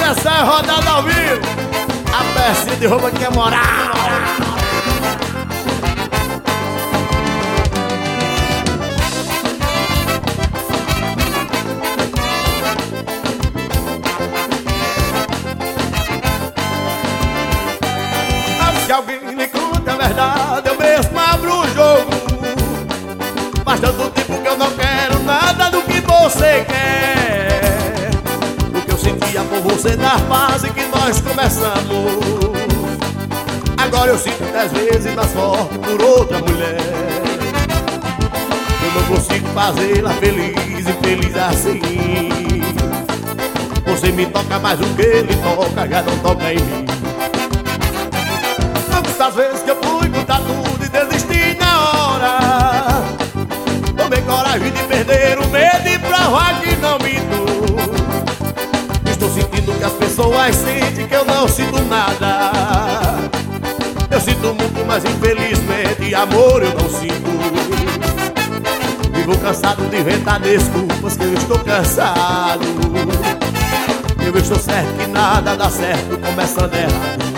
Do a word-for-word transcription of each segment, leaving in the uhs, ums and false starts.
Essa é rodada ao vivo. A pecinha de roupa que é moral. Se alguém me conta a verdade, eu mesmo abro o jogo. Faz tanto tempo que eu não quero nada do que você quer. O que eu sentia por você na fase que nós começamos, agora eu sinto dez vezes mais forte por outra mulher. Eu não consigo fazê-la feliz e feliz assim. Você me toca mais do que ele toca, já não toca em mim. Quantas vezes que eu fui contar tudo e desisti na hora. Tomei coragem de perder o medo e provar que não minto. Estou sentindo que as pessoas sentem que eu não sinto nada. Eu sinto muito, mas infelizmente amor eu não sinto. Vivo cansado de inventar desculpas que eu estou cansado. Eu estou certo que nada dá certo começando errado.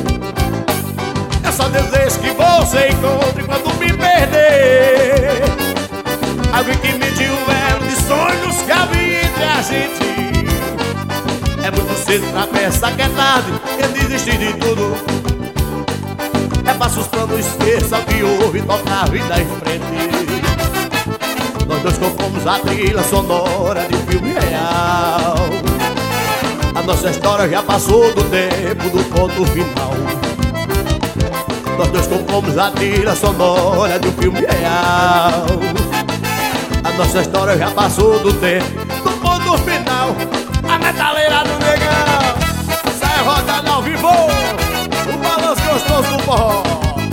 Eu só desejo que você encontre quando me perder alguém que me dê um elo de sonhos que havia entre a gente. É muito cedo pra pensar que é tarde, que desistir de tudo. É passa os planos, esqueça o que houve e tocar a vida em frente. Nós dois compomos a trilha sonora de filme real. A nossa história já passou do tempo do ponto final. Nós dois compomos a trilha sonora de um filme real. A nossa história já passou do tempo do ponto final. A metaleira do negão sai rodando ao vivo, o balanço gostoso do forró.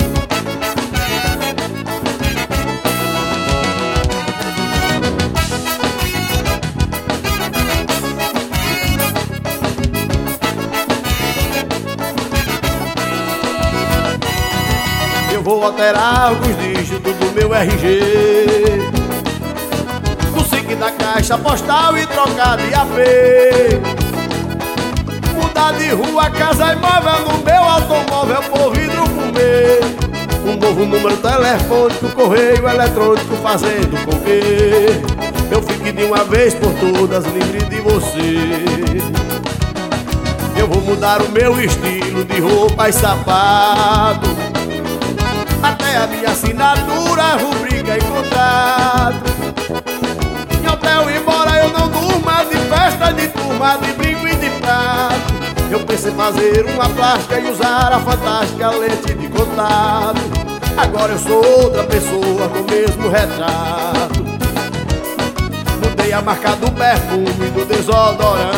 Eu vou alterar alguns dígitos do meu R G, o S I C da caixa postal e trocar de A P. Mudar de rua, casa imóvel no meu automóvel por vidro comer. Um novo número telefônico, correio eletrônico fazendo com que eu fique de uma vez por todas livre de você. Eu vou mudar o meu estilo de roupa e sapato, até a minha assinatura, rubrica e contrato. Em hotel, embora eu não durma, de festa, de turma, de brinco e de prato, eu pensei fazer uma plástica e usar a fantástica lente de contato. Agora eu sou outra pessoa com o mesmo retrato. Mudei a marca do perfume, do desodorante.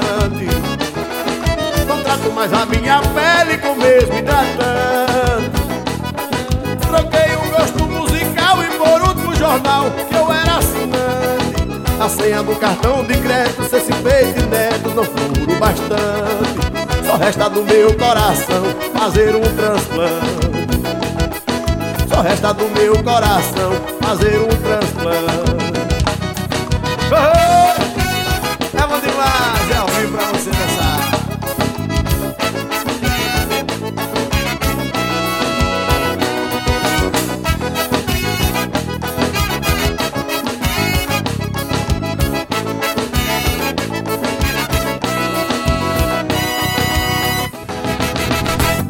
Não trato mais a minha pele com o mesmo hidratante. Troquei o gosto musical e por último jornal que eu era assinante. A senha do cartão de crédito, se esse peito e neto não furo bastante. Só resta do meu coração fazer um transplante. Só resta do meu coração fazer um transplante.